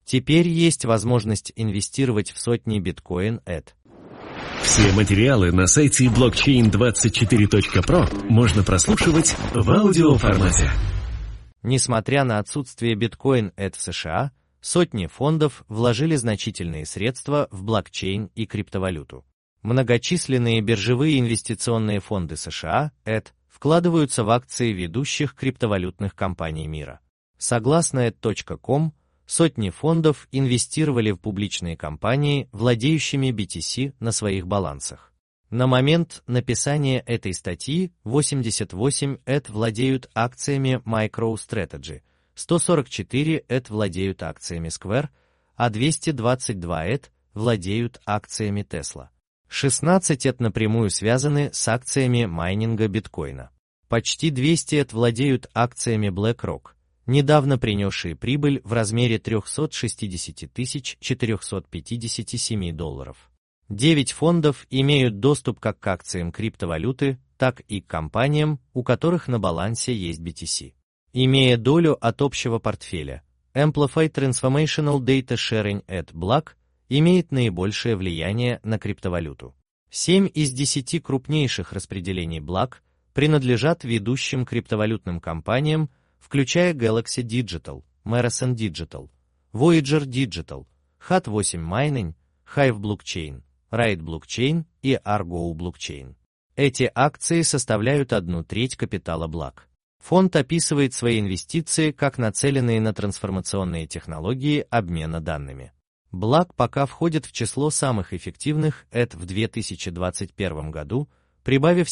Теперь есть возможность инвестировать в сотни биткоин ETH. Все материалы на сайте blockchain24.pro можно прослушивать в аудиоформате. Несмотря на отсутствие биткоин ETH в США, сотни фондов вложили значительные средства в блокчейн и криптовалюту. Многочисленные биржевые инвестиционные фонды США, ETH, вкладываются в акции ведущих криптовалютных компаний мира. Согласно ETH.com, сотни фондов инвестировали в публичные компании, владеющими BTC на своих балансах. На момент написания этой статьи 88 ETH владеют акциями MicroStrategy, 144 ETH владеют акциями Square, а 222 ETH владеют акциями Tesla. 16 ETH напрямую связаны с акциями майнинга биткоина. Почти 200 ETH владеют акциями BlackRock, недавно принесшие прибыль в размере $360 457. 9 фондов имеют доступ как к акциям криптовалюты, так и к компаниям, у которых на балансе есть BTC. Имея долю от общего портфеля, Amplify Transformational Data Sharing at Block имеет наибольшее влияние на криптовалюту. 7 из 10 крупнейших распределений Block принадлежат ведущим криптовалютным компаниям, включая Galaxy Digital, Marathon Digital, Voyager Digital, Hut8 Mining, Hive Blockchain, Ride Blockchain и Argo Blockchain. Эти акции составляют 1/3 капитала Block. Фонд описывает свои инвестиции как нацеленные на трансформационные технологии обмена данными. Block пока входит в число самых эффективных ETH в 2021 году, прибавив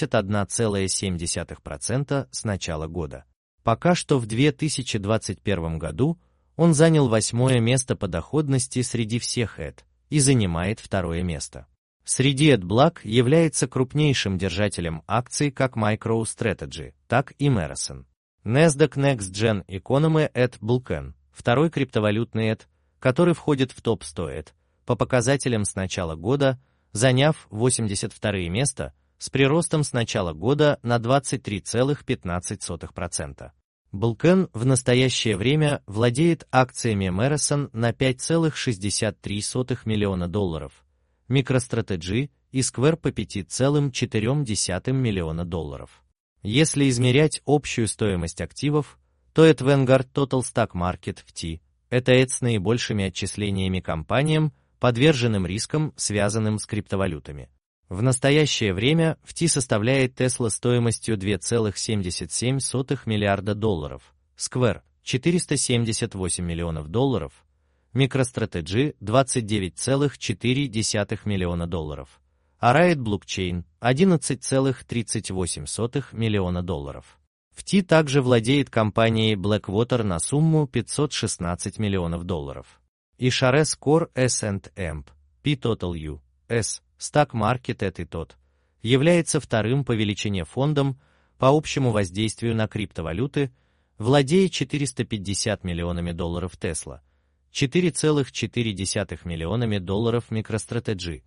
71,7% с начала года. Пока что в 2021 году он занял 8-е место по доходности среди всех ETH и занимает 2-е место. Среди ETH Block является крупнейшим держателем акций как MicroStrategy, так и Marathon. Nasdaq Next Gen Economy ETH Vulcan, второй криптовалютный ETH, который входит в топ-100 ETH, по показателям с начала года, заняв 82-е место, с приростом с начала года на 23,15%. Vulcan в настоящее время владеет акциями Marathon на $5,63 миллиона, MicroStrategy и Square по $5,4 миллиона. Если измерять общую стоимость активов, то ETH Vanguard Total Stock Market FT – это ETH с наибольшими отчислениями компаниям, подверженным рискам, связанным с криптовалютами. В настоящее время FT составляет Tesla стоимостью $2,77 миллиарда, Square – $478 миллионов, MicroStrategy – $29,4 миллиона, а Riot Blockchain – $11,38 миллиона. FT также владеет компанией Blackwater на сумму $516 миллионов. И Shares Core S&M P Total US Stock Market ETH является вторым по величине фондом по общему воздействию на криптовалюты, владея $450 миллионами Tesla, $4,4 миллионами MicroStrategy,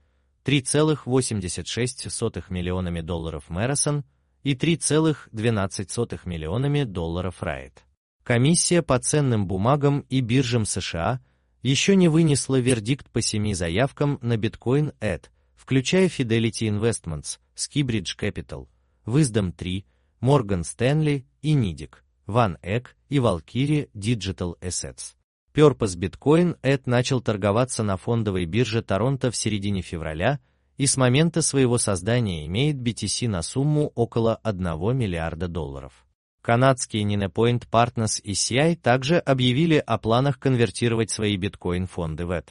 $3,86 миллионами Marathon и $3,12 миллионами Riot. Комиссия по ценным бумагам и биржам США еще не вынесла вердикт по 7 заявкам на биткоин ETH, включая Fidelity Investments, Skybridge Capital, Wisdom 3, Morgan Stanley и Nidec, OneEgg и Valkyrie Digital Assets. Purpose Bitcoin ETH начал торговаться на фондовой бирже Торонто в середине февраля и с момента своего создания имеет BTC на сумму около $1 миллиарда. Канадские Nine Point Partners и CI также объявили о планах конвертировать свои биткоин-фонды в ETH.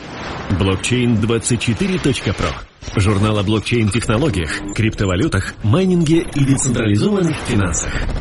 Blockchain24.pro. Журнал о блокчейн-технологиях, криптовалютах, майнинге и децентрализованных финансах.